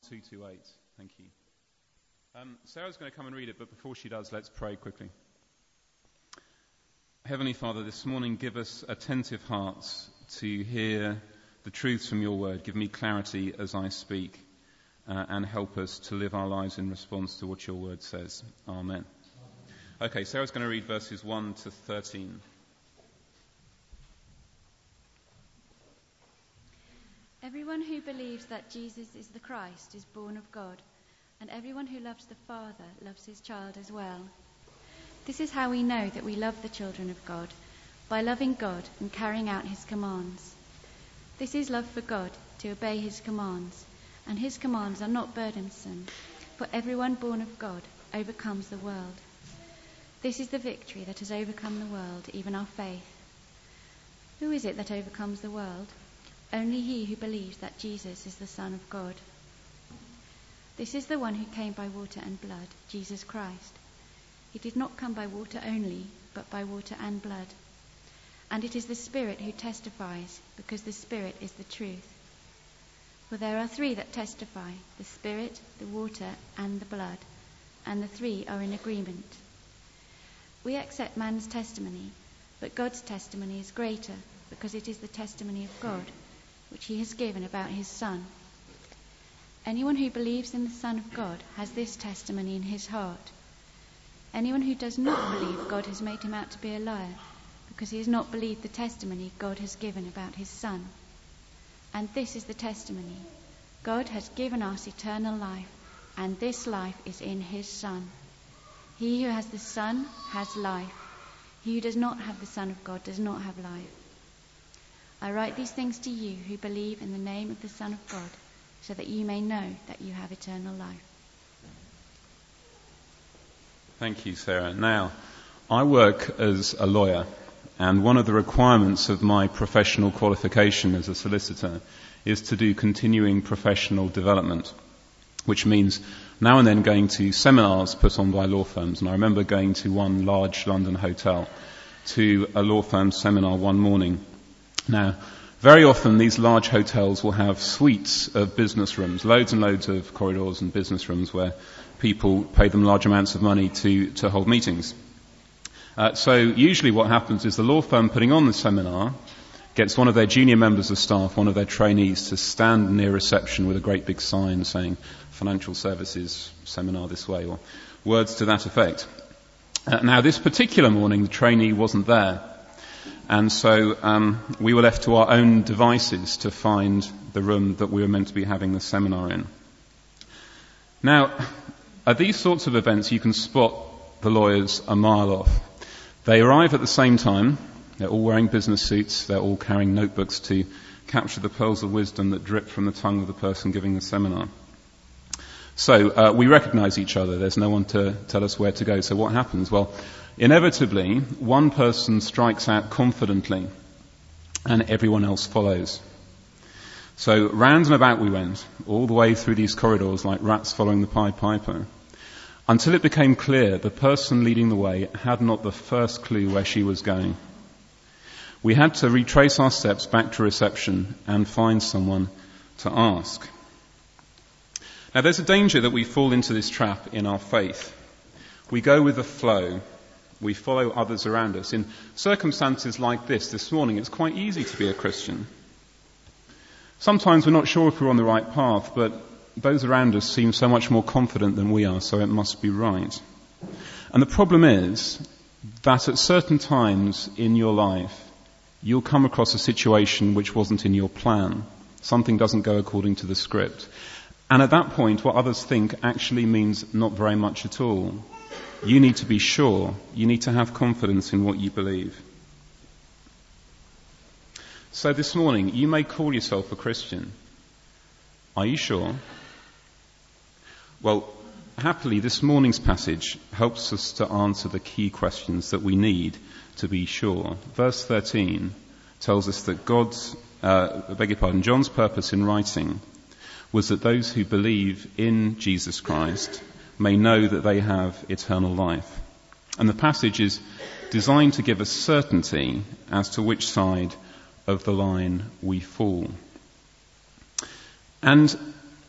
228. Thank you. Sarah's going to come and read it, but before she does, let's pray quickly. Heavenly Father, this morning give us attentive hearts to hear the truths from your word. Give me clarity as I speak, and help us to live our lives in response to what your word says. Amen. Okay, Sarah's going to read verses 1 to 13. Everyone who believes that Jesus is the Christ is born of God, and everyone who loves the Father loves his child as well. This is how we know that we love the children of God, by loving God and carrying out his commands. This is love for God, to obey his commands, and his commands are not burdensome, for everyone born of God overcomes the world. This is the victory that has overcome the world, even our faith. Who is it that overcomes the world? Only he who believes that Jesus is the Son of God. This is the one who came by water and blood, Jesus Christ. He did not come by water only, but by water and blood. And it is the Spirit who testifies, because the Spirit is the truth. For there are three that testify, the Spirit, the water, and the blood, and the three are in agreement. We accept man's testimony, but God's testimony is greater, because it is the testimony of God, which he has given about his Son. Anyone who believes in the Son of God has this testimony in his heart. Anyone who does not believe God has made him out to be a liar, because he has not believed the testimony God has given about his Son. And this is the testimony: God has given us eternal life, and this life is in his Son. He who has the Son has life. He who does not have the Son of God does not have life. I write these things to you who believe in the name of the Son of God, so that you may know that you have eternal life. Thank you, Sarah. Now, I work as a lawyer, and one of the requirements of my professional qualification as a solicitor is to do continuing professional development, which means now and then going to seminars put on by law firms. And I remember going to one large London hotel to a law firm seminar one morning. Now, very often these large hotels will have suites of business rooms, loads and loads of corridors and business rooms where people pay them large amounts of money to hold meetings. So usually what happens is the law firm putting on the seminar gets one of their junior members of staff, one of their trainees, to stand near reception with a great big sign saying financial services seminar this way, or words to that effect. Now this particular morning the trainee wasn't there. And so we were left to our own devices to find the room that we were meant to be having the seminar in. Now, at these sorts of events, you can spot the lawyers a mile off. They arrive at the same time. They're all wearing business suits. They're all carrying notebooks to capture the pearls of wisdom that drip from the tongue of the person giving the seminar. So we recognize each other. There's no one to tell us where to go. So what happens? Well, inevitably, one person strikes out confidently, and everyone else follows. So round and about we went, all the way through these corridors like rats following the Pied Piper, until it became clear the person leading the way had not the first clue where she was going. We had to retrace our steps back to reception and find someone to ask. Now there's a danger that we fall into this trap in our faith. We go with the flow. We follow others around us. In circumstances like this morning, it's quite easy to be a Christian. Sometimes we're not sure if we're on the right path, but those around us seem so much more confident than we are, so it must be right. And the problem is that at certain times in your life, you'll come across a situation which wasn't in your plan. Something doesn't go according to the script. And at that point, what others think actually means not very much at all. You need to be sure. You need to have confidence in what you believe. So this morning, you may call yourself a Christian. Are you sure? Well, happily, this morning's passage helps us to answer the key questions that we need to be sure. Verse 13 tells us that John's purpose in writing was that those who believe in Jesus Christ may know that they have eternal life. And the passage is designed to give us certainty as to which side of the line we fall. And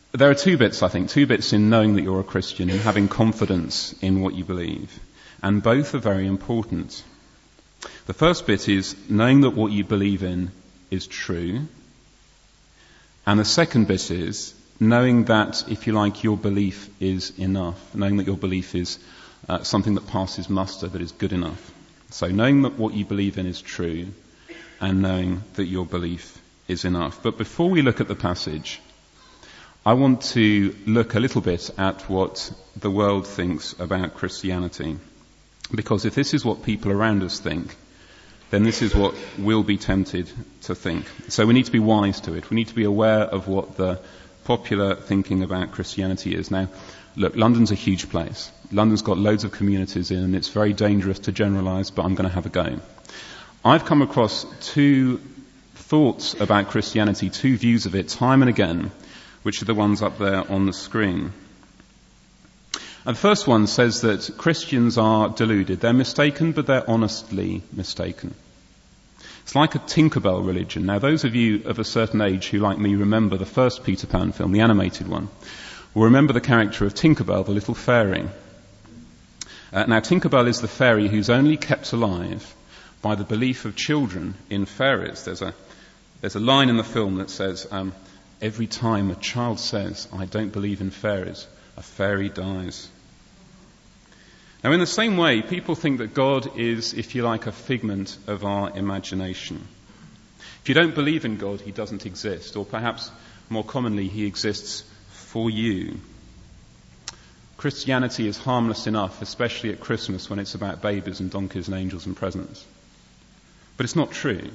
there are two bits, I think, two bits in knowing that you're a Christian, in having confidence in what you believe. And both are very important. The first bit is knowing that what you believe in is true. And the second bit is knowing that, if you like, your belief is enough. Knowing that your belief is something that passes muster, that is good enough. So knowing that what you believe in is true and knowing that your belief is enough. But before we look at the passage, I want to look a little bit at what the world thinks about Christianity. Because if this is what people around us think, then this is what we'll be tempted to think. So we need to be wise to it. We need to be aware of what the popular thinking about Christianity is. Now, look, London's a huge place. London's got loads of communities in, and it's very dangerous to generalise, but I'm going to have a go. I've come across two thoughts about Christianity, two views of it, time and again, which are the ones up there on the screen. And the first one says that Christians are deluded. They're mistaken, but they're honestly mistaken. It's like a Tinkerbell religion. Now, those of you of a certain age who, like me, remember the first Peter Pan film, the animated one, will remember the character of Tinkerbell, the little fairy. Now, Tinkerbell is the fairy who's only kept alive by the belief of children in fairies. There's a line in the film that says, every time a child says, I don't believe in fairies, a fairy dies. Now, in the same way, people think that God is, if you like, a figment of our imagination. If you don't believe in God, he doesn't exist, or perhaps more commonly, he exists for you. Christianity is harmless enough, especially at Christmas when it's about babies and donkeys and angels and presents. But it's not true.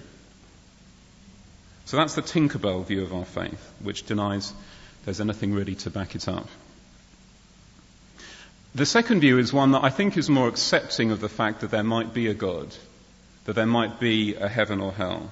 So that's the Tinkerbell view of our faith, which denies there's anything really to back it up. The second view is one that I think is more accepting of the fact that there might be a God, that there might be a heaven or hell.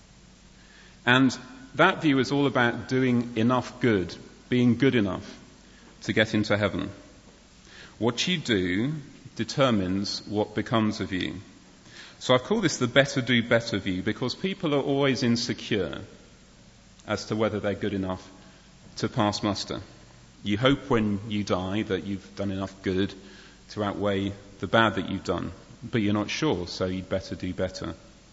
And that view is all about doing enough good, being good enough to get into heaven. What you do determines what becomes of you. So I've called this the better do better view, because people are always insecure as to whether they're good enough to pass muster. You hope when you die that you've done enough good to outweigh the bad that you've done, but you're not sure, so you'd better do better.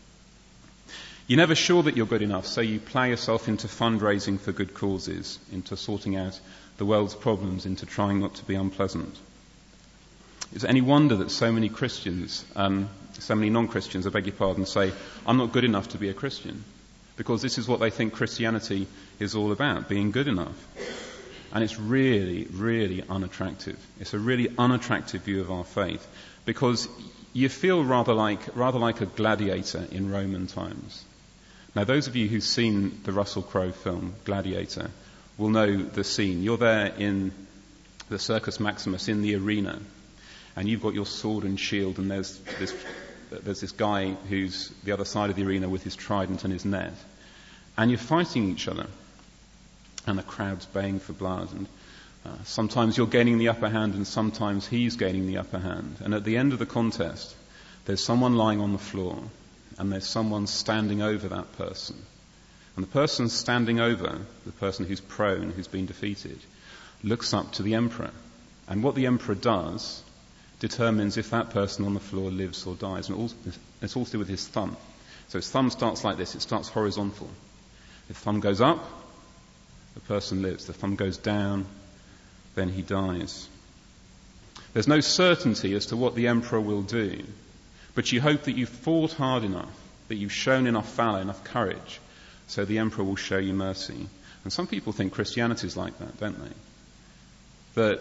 You're never sure that you're good enough, so you plough yourself into fundraising for good causes, into sorting out the world's problems, into trying not to be unpleasant. Is it any wonder that so many Christians, so many non-Christians, I beg your pardon, say, I'm not good enough to be a Christian? Because this is what they think Christianity is all about, being good enough. And it's really, really unattractive. It's a really unattractive view of our faith, because you feel rather like a gladiator in Roman times. Now, those of you who've seen the Russell Crowe film Gladiator will know the scene. You're there in the Circus Maximus in the arena, and you've got your sword and shield, and there's this guy who's the other side of the arena with his trident and his net, and you're fighting each other. And the crowd's baying for blood, and sometimes you're gaining the upper hand and sometimes he's gaining the upper hand. And at the end of the contest, there's someone lying on the floor and there's someone standing over that person. And the person standing over the person who's prone, who's been defeated, looks up to the emperor. And what the emperor does determines if that person on the floor lives or dies. And it's all to do with his thumb. So his thumb starts like this. It starts horizontal. If the thumb goes up, the person lives. The thumb goes down, then he dies. There's no certainty as to what the emperor will do, but you hope that you've fought hard enough, that you've shown enough valor, enough courage, so the emperor will show you mercy. And some people think Christianity is like that, don't they? That,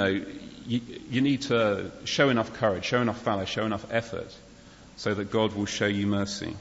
you need to show enough courage, show enough valor, show enough effort, so that God will show you mercy.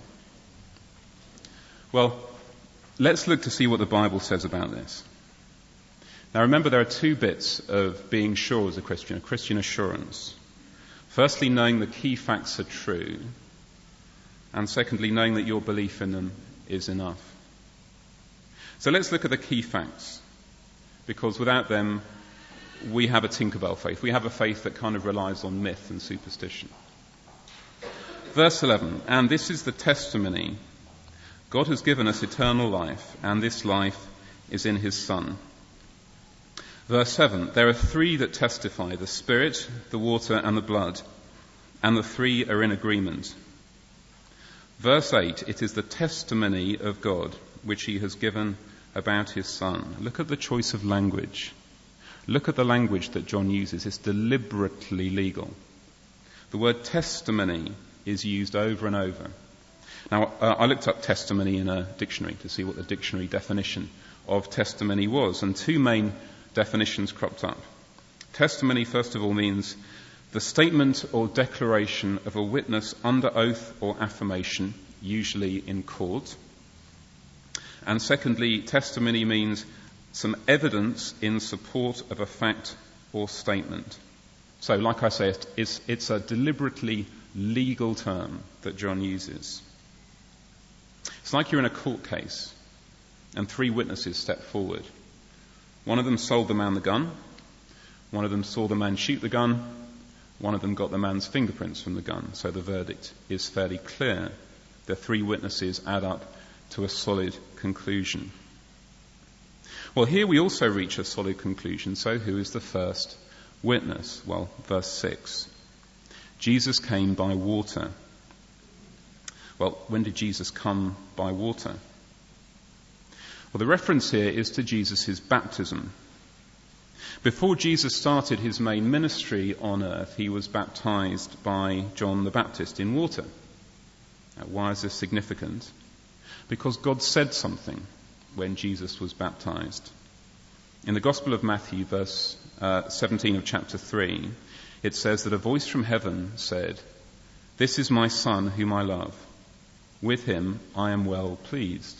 Well, let's look to see what the Bible says about this. Now remember, there are two bits of being sure as a Christian assurance. Firstly, knowing the key facts are true, and secondly, knowing that your belief in them is enough. So let's look at the key facts, because without them, we have a Tinkerbell faith. We have a faith that kind of relies on myth and superstition. Verse 11, and this is the testimony. God has given us eternal life, and this life is in his Son. Verse 7, there are three that testify, the Spirit, the water, and the blood, and the three are in agreement. Verse 8, it is the testimony of God which he has given about his Son. Look at the choice of language. Look at the language that John uses. It's deliberately legal. The word testimony is used over and over. Now, I looked up testimony in a dictionary to see what the dictionary definition of testimony was, and two main definitions cropped up. Testimony, first of all, means the statement or declaration of a witness under oath or affirmation, usually in court. And secondly, testimony means some evidence in support of a fact or statement. So, like I say, it's a deliberately legal term that John uses. It's like you're in a court case and three witnesses step forward. One of them sold the man the gun, one of them saw the man shoot the gun, one of them got the man's fingerprints from the gun, so the verdict is fairly clear. The three witnesses add up to a solid conclusion. Well, here we also reach a solid conclusion, so who is the first witness? Well, verse 6. Jesus came by water. Well, when did Jesus come by water? Well, the reference here is to Jesus' baptism. Before Jesus started his main ministry on earth, he was baptized by John the Baptist in water. Now, why is this significant? Because God said something when Jesus was baptized. In the Gospel of Matthew, verse 17 of chapter 3, it says that a voice from heaven said, "This is my Son whom I love. With him I am well pleased."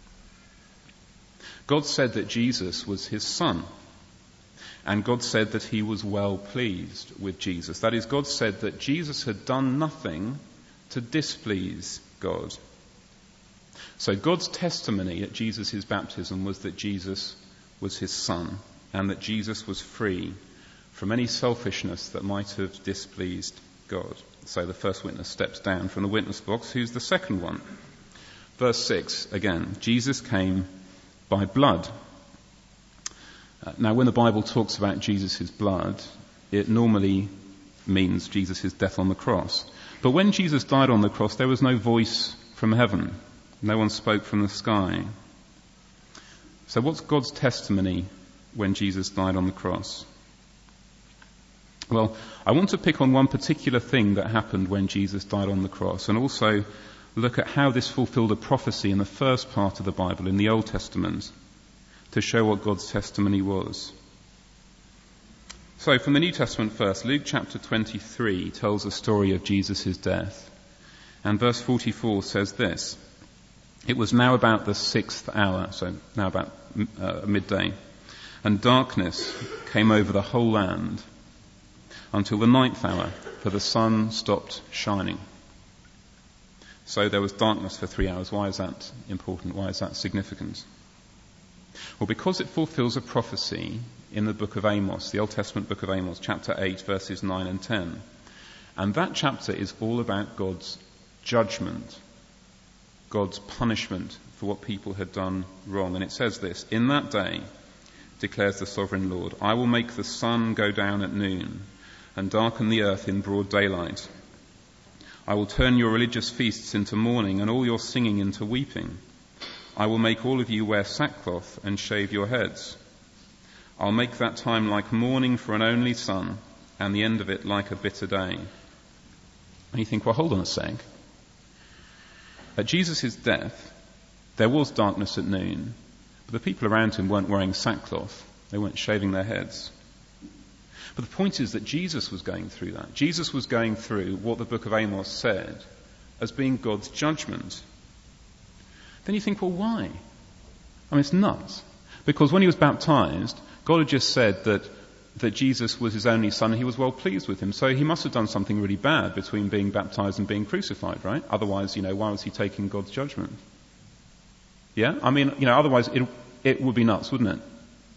God said that Jesus was his Son. And God said that he was well pleased with Jesus. That is, God said that Jesus had done nothing to displease God. So God's testimony at Jesus' baptism was that Jesus was his Son and that Jesus was free from any selfishness that might have displeased God. So the first witness steps down from the witness box. Who's the second one? Verse 6, again, Jesus came by blood. Now, when the Bible talks about Jesus' blood, it normally means Jesus' death on the cross. But when Jesus died on the cross, there was no voice from heaven. No one spoke from the sky. So what's God's testimony when Jesus died on the cross? Well, I want to pick on one particular thing that happened when Jesus died on the cross, and also look at how this fulfilled a prophecy in the first part of the Bible, in the Old Testament, to show what God's testimony was. So from the New Testament first, Luke chapter 23 tells the story of Jesus' death. And verse 44 says this: "It was now about the 6th hour," so now about midday, "and darkness came over the whole land until the 9th hour, for the sun stopped shining." So there was darkness for 3 hours. Why is that important? Why is that significant? Well, because it fulfills a prophecy in the book of Amos, the Old Testament book of Amos, chapter 8, verses 9 and 10. And that chapter is all about God's judgment, God's punishment for what people had done wrong. And it says this: "In that day, declares the sovereign Lord, I will make the sun go down at noon and darken the earth in broad daylight. I will turn your religious feasts into mourning and all your singing into weeping. I will make all of you wear sackcloth and shave your heads. I'll make that time like mourning for an only son, and the end of it like a bitter day." And you think, well, hold on a sec. At Jesus' death, there was darkness at noon, but the people around him weren't wearing sackcloth. They weren't shaving their heads. But the point is that Jesus was going through that. Jesus was going through what the book of Amos said as being God's judgment. Then you think, well, why? I mean, it's nuts. Because when he was baptized, God had just said that Jesus was his only son and he was well pleased with him. So he must have done something really bad between being baptized and being crucified, right? Otherwise, why was he taking God's judgment? Yeah? I mean, otherwise it would be nuts, wouldn't it?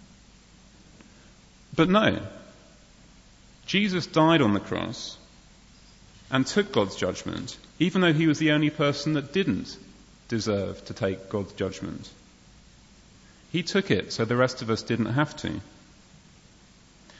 But no. Jesus died on the cross and took God's judgment, even though he was the only person that didn't deserve to take God's judgment. He took it so the rest of us didn't have to.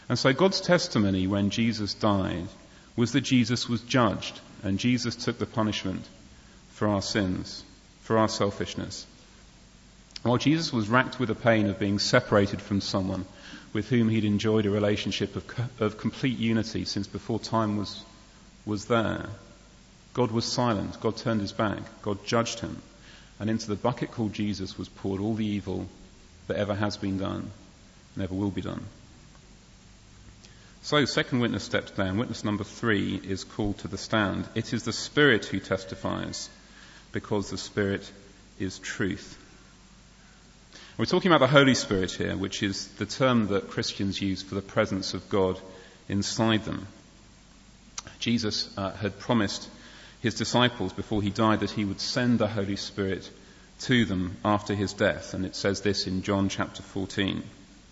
And so God's testimony when Jesus died was that Jesus was judged, and Jesus took the punishment for our sins, for our selfishness. While Jesus was racked with the pain of being separated from someone with whom he'd enjoyed a relationship of complete unity since before time was there, God was silent. God turned his back. God judged him. And into the bucket called Jesus was poured all the evil that ever has been done and ever will be done. So, second witness steps down. Witness number 3 is called to the stand. It is the Spirit who testifies, because the Spirit is truth. We're talking about the Holy Spirit here, which is the term that Christians use for the presence of God inside them. Jesus had promised his disciples before he died that he would send the Holy Spirit to them after his death. And it says this in John chapter 14.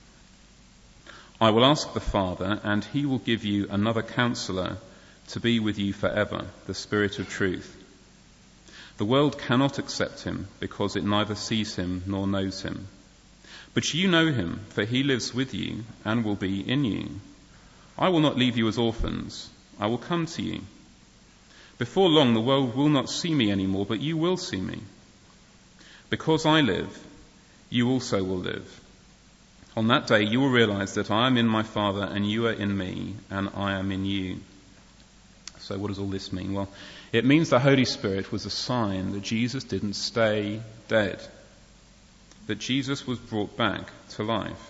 I will ask the Father, and he will give you another counselor to be with you forever, the Spirit of truth. The world cannot accept him because it neither sees him nor knows him. But you know him, for he lives with you and will be in you. I will not leave you as orphans. I will come to you. Before long, the world will not see me anymore, but you will see me. Because I live, you also will live. On that day, you will realize that I am in my Father, and you are in me, and I am in you. So what does all this mean? Well, it means the Holy Spirit was a sign that Jesus didn't stay dead, that Jesus was brought back to life.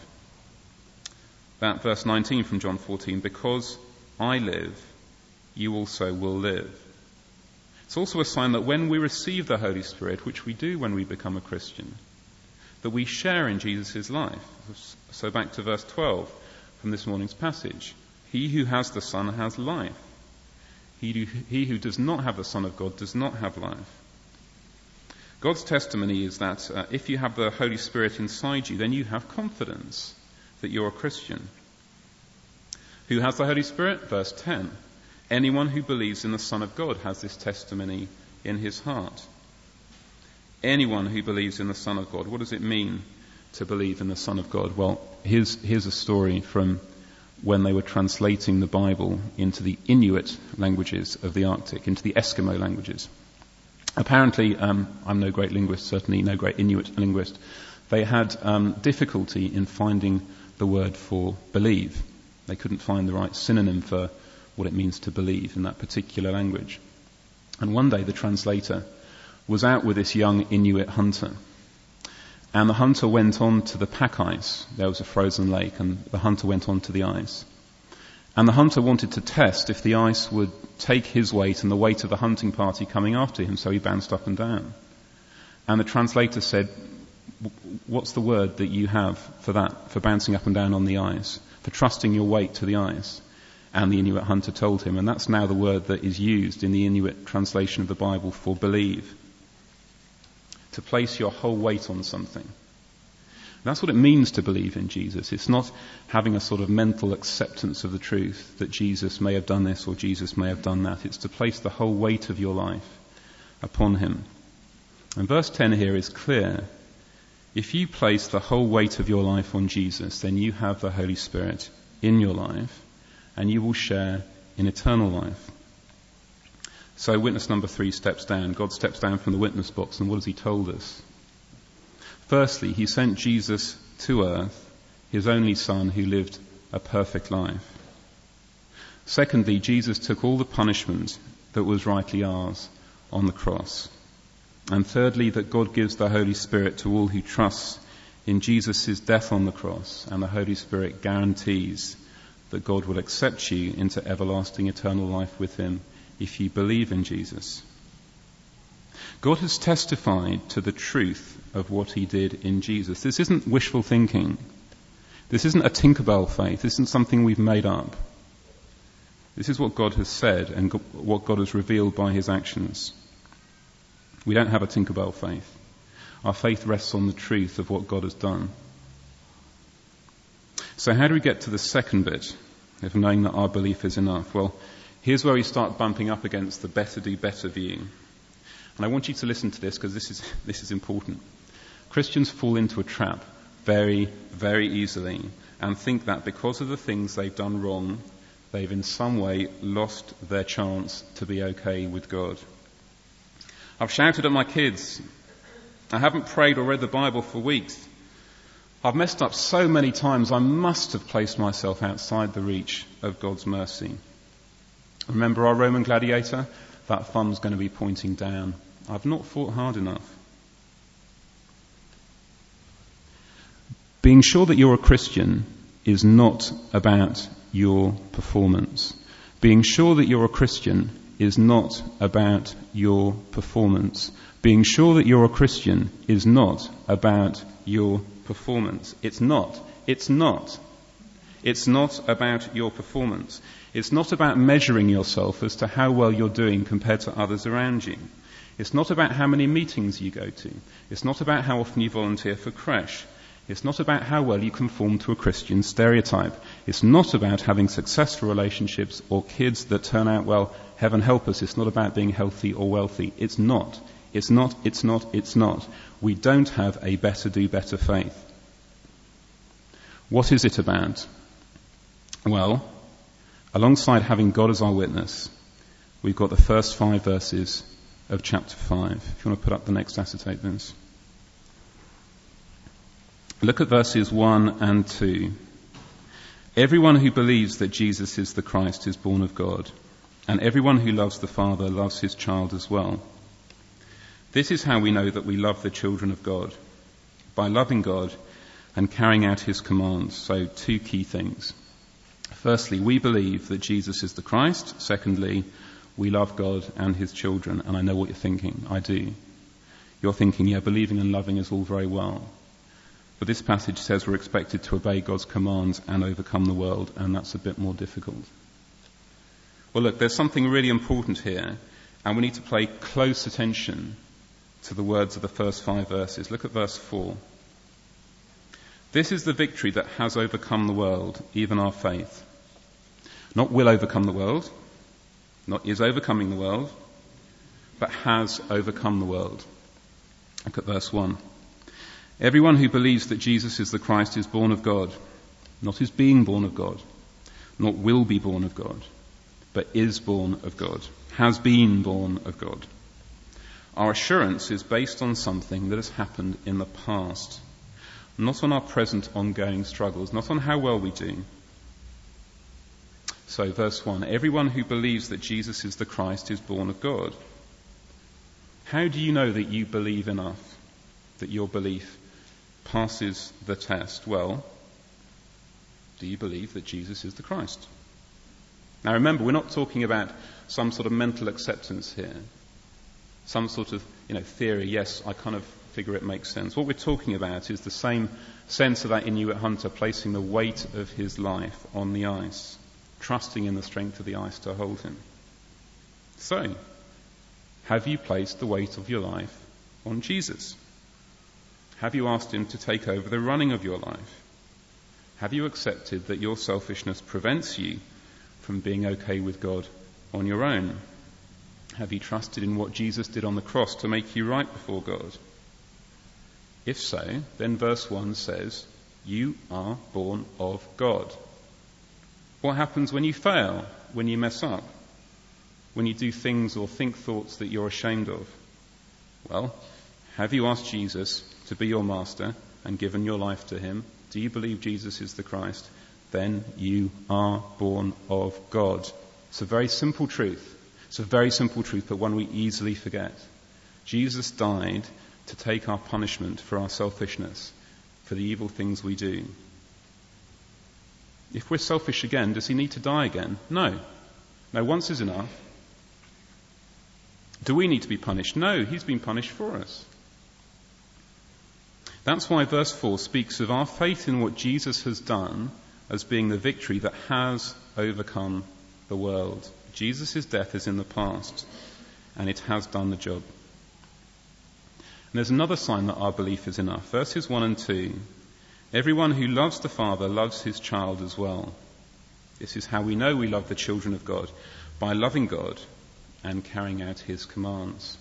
That verse 19 from John 14, because I live, you also will live. It's also a sign that when we receive the Holy Spirit, which we do when we become a Christian, that we share in Jesus' life. So back to verse 12 from this morning's passage. He who has the Son has life. He who does not have the Son of God does not have life. God's testimony is that if you have the Holy Spirit inside you, then you have confidence that you're a Christian. Who has the Holy Spirit? Verse 10. Anyone who believes in the Son of God has this testimony in his heart. Anyone who believes in the Son of God. What does it mean to believe in the Son of God? Well, here's a story from when they were translating the Bible into the Inuit languages of the Arctic, into the Eskimo languages. Apparently, I'm no great linguist, certainly no great Inuit linguist. They had difficulty in finding the word for believe. They couldn't find the right synonym for what it means to believe in that particular language. And one day the translator was out with this young Inuit hunter. And the hunter went on to the pack ice. There was a frozen lake, and the hunter went on to the ice. And the hunter wanted to test if the ice would take his weight and the weight of the hunting party coming after him, so he bounced up and down. And the translator said, what's the word that you have for that, for bouncing up and down on the ice, for trusting your weight to the ice? And the Inuit hunter told him, and that's now the word that is used in the Inuit translation of the Bible for believe. To place your whole weight on something. That's what it means to believe in Jesus. It's not having a sort of mental acceptance of the truth that Jesus may have done this or Jesus may have done that. It's to place the whole weight of your life upon him. And verse 10 here is clear. If you place the whole weight of your life on Jesus, then you have the Holy Spirit in your life and you will share in eternal life. So witness number 3 steps down. God steps down from the witness box, and what has he told us? Firstly, he sent Jesus to earth, his only Son who lived a perfect life. Secondly, Jesus took all the punishment that was rightly ours on the cross. And thirdly, that God gives the Holy Spirit to all who trust in Jesus' death on the cross, and the Holy Spirit guarantees that God will accept you into everlasting eternal life with him if you believe in Jesus. God has testified to the truth of what he did in Jesus. This isn't wishful thinking. This isn't a Tinkerbell faith. This isn't something we've made up. This is what God has said and what God has revealed by his actions. We don't have a Tinkerbell faith. Our faith rests on the truth of what God has done. So how do we get to the second bit of knowing that our belief is enough? Well, here's where we start bumping up against the better do better view. And I want you to listen to this because this is important. Christians fall into a trap very, very easily and think that because of the things they've done wrong, they've in some way lost their chance to be okay with God. I've shouted at my kids. I haven't prayed or read the Bible for weeks. I've messed up so many times, I must have placed myself outside the reach of God's mercy. Remember our Roman gladiator? That thumb's going to be pointing down. I've not fought hard enough. Being sure that you're a Christian is not about your performance. Being sure that you're a Christian is not about your performance. Being sure that you're a Christian is not about your performance. It's not. It's not. It's not about your performance. It's not about measuring yourself as to how well you're doing compared to others around you. It's not about how many meetings you go to. It's not about how often you volunteer for creche. It's not about how well you conform to a Christian stereotype. It's not about having successful relationships or kids that turn out well. Heaven help us. It's not about being healthy or wealthy. It's not. It's not. It's not. It's not. We don't have a better do better faith. What is it about? Well, alongside having God as our witness, we've got the first 5 verses of chapter 5. If you want to put up the next acetate, Vince. Look at verses 1 and 2. Everyone who believes that Jesus is the Christ is born of God, and everyone who loves the Father loves his child as well. This is how we know that we love the children of God, by loving God and carrying out his commands. So 2 key things. Firstly, we believe that Jesus is the Christ. Secondly, we love God and his children. And I know what you're thinking. I do. You're thinking, yeah, believing and loving is all very well. But this passage says we're expected to obey God's commands and overcome the world, and that's a bit more difficult. Well, look, there's something really important here, and we need to pay close attention to the words of the first 5 verses. Look at verse 4. This is the victory that has overcome the world, even our faith. Not will overcome the world, not is overcoming the world, but has overcome the world. Look at verse 1. Everyone who believes that Jesus is the Christ is born of God, not is being born of God, not will be born of God, but is born of God, has been born of God. Our assurance is based on something that has happened in the past, not on our present ongoing struggles, not on how well we do. So verse 1, everyone who believes that Jesus is the Christ is born of God. How do you know that you believe enough, that your belief passes the test? Well, do you believe that Jesus is the Christ? Now remember, we're not talking about some sort of mental acceptance here, some sort of theory. Yes, I kind of figure it makes sense. What we're talking about is the same sense of that Inuit hunter placing the weight of his life on the ice, trusting in the strength of the ice to hold him. So, have you placed the weight of your life on Jesus? Have you asked him to take over the running of your life? Have you accepted that your selfishness prevents you from being okay with God on your own? Have you trusted in what Jesus did on the cross to make you right before God? If so, then verse 1 says, you are born of God. What happens when you fail, when you mess up, when you do things or think thoughts that you're ashamed of? Well, have you asked Jesus to be your master and given your life to him? Do you believe Jesus is the Christ? Then you are born of God. It's a very simple truth. It's a very simple truth, but one we easily forget. Jesus died to take our punishment for our selfishness, for the evil things we do. If we're selfish again, does he need to die again? No. No, once is enough. Do we need to be punished? No, he's been punished for us. That's why verse 4 speaks of our faith in what Jesus has done as being the victory that has overcome the world. Jesus' death is in the past, and it has done the job. And there's another sign that our belief is enough. Verses 1 and 2. Everyone who loves the Father loves his child as well. This is how we know we love the children of God, by loving God and carrying out his commands.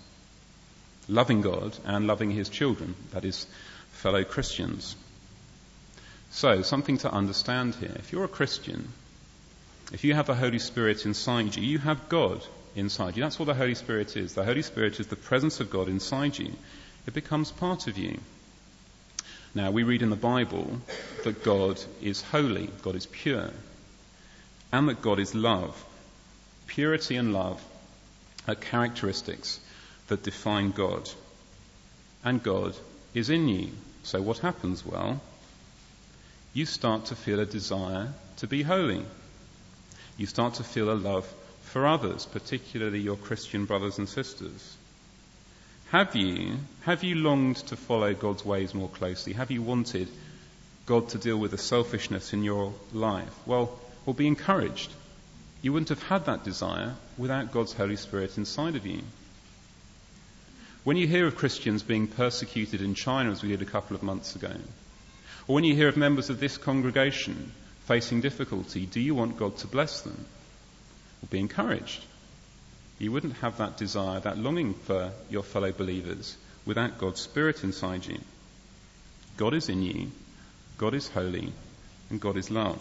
Loving God and loving his children, that is, fellow Christians. So, something to understand here. If you're a Christian, if you have the Holy Spirit inside you, you have God inside you. That's what the Holy Spirit is. The Holy Spirit is the presence of God inside you. It becomes part of you. Now, we read in the Bible that God is holy, God is pure, and that God is love. Purity and love are characteristics that define God. And God is in you. So what happens? Well, you start to feel a desire to be holy. You start to feel a love for others, particularly your Christian brothers and sisters. Have you longed to follow God's ways more closely? Have you wanted God to deal with the selfishness in your life? Well, be encouraged. You wouldn't have had that desire without God's Holy Spirit inside of you. When you hear of Christians being persecuted in China, as we did a couple of months ago, or when you hear of members of this congregation facing difficulty, do you want God to bless them? Well, be encouraged. You wouldn't have that desire, that longing for your fellow believers without God's Spirit inside you. God is in you, God is holy, and God is love.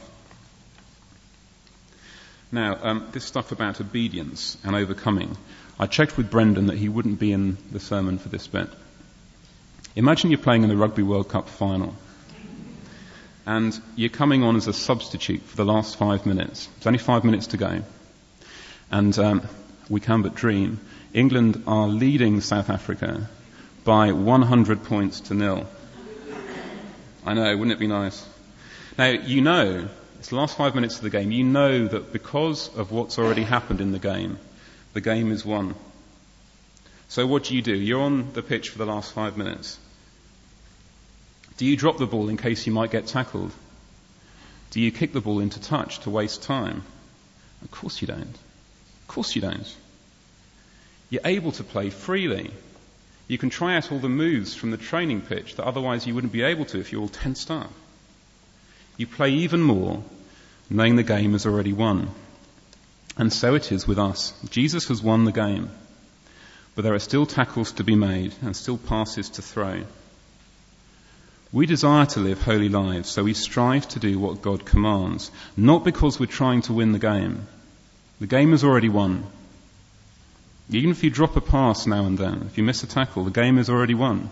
Now, this stuff about obedience and overcoming, I checked with Brendan that he wouldn't be in the sermon for this bit. Imagine you're playing in the Rugby World Cup final, and you're coming on as a substitute for the last 5 minutes. There's only 5 minutes to go. And we can but dream. England are leading South Africa by 100 points to 0. I know, wouldn't it be nice? Now, you know, it's the last 5 minutes of the game. You know that because of what's already happened in the game is won. So what do? You're on the pitch for the last 5 minutes. Do you drop the ball in case you might get tackled? Do you kick the ball into touch to waste time? Of course you don't. Of course you don't. You're able to play freely. You can try out all the moves from the training pitch that otherwise you wouldn't be able to if you're all tensed up. You play even more, knowing the game is already won. And so it is with us. Jesus has won the game, but there are still tackles to be made and still passes to throw. We desire to live holy lives, so we strive to do what God commands, not because we're trying to win the game. The game is already won. Even if you drop a pass now and then, if you miss a tackle, the game is already won.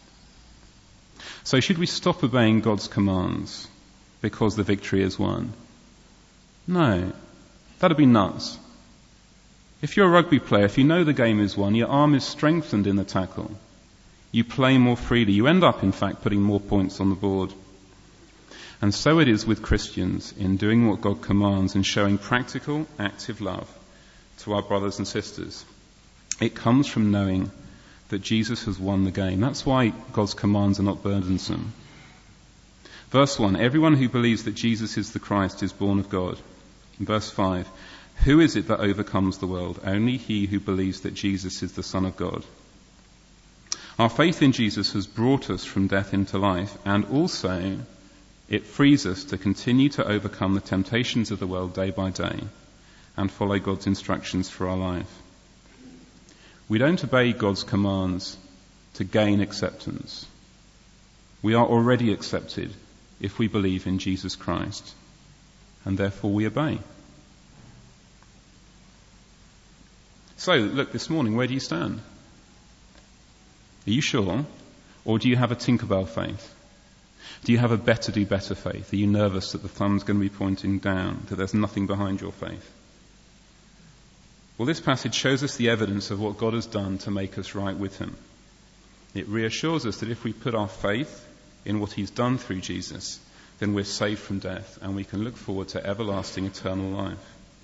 So should we stop obeying God's commands because the victory is won? No, that'd be nuts. If you're a rugby player, if you know the game is won, your arm is strengthened in the tackle. You play more freely. You end up, in fact, putting more points on the board. And so it is with Christians in doing what God commands and showing practical, active love to our brothers and sisters. It comes from knowing that Jesus has won the game. That's why God's commands are not burdensome. Verse 1, everyone who believes that Jesus is the Christ is born of God. In verse 5, who is it that overcomes the world? Only he who believes that Jesus is the Son of God. Our faith in Jesus has brought us from death into life, and also it frees us to continue to overcome the temptations of the world day by day and follow God's instructions for our life. We don't obey God's commands to gain acceptance. We are already accepted if we believe in Jesus Christ, and therefore we obey. So, look, this morning, where do you stand? Are you sure? Or do you have a Tinkerbell faith? Do you have a better do better faith? Are you nervous that the thumb's going to be pointing down, that there's nothing behind your faith? Well, this passage shows us the evidence of what God has done to make us right with him. It reassures us that if we put our faith in what he's done through Jesus, then we're saved from death and we can look forward to everlasting eternal life.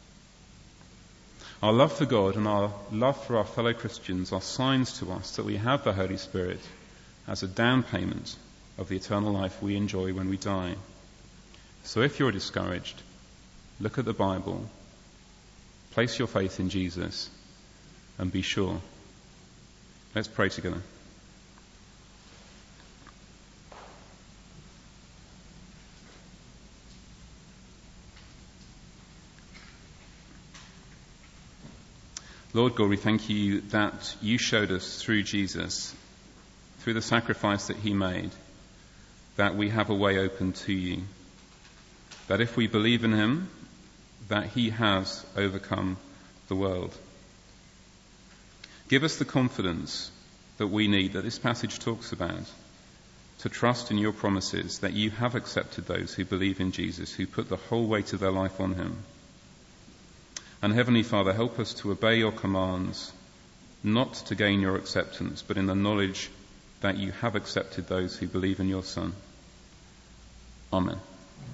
Our love for God and our love for our fellow Christians are signs to us that we have the Holy Spirit as a down payment of the eternal life we enjoy when we die. So if you're discouraged, look at the Bible, place your faith in Jesus, and be sure. Let's pray together. Lord God, we thank you that you showed us through Jesus, through the sacrifice that he made, that we have a way open to you. That if we believe in him, that he has overcome the world. Give us the confidence that we need, that this passage talks about, to trust in your promises that you have accepted those who believe in Jesus, who put the whole weight of their life on him. And Heavenly Father, help us to obey your commands, not to gain your acceptance, but in the knowledge that you have accepted those who believe in your Son. Amen.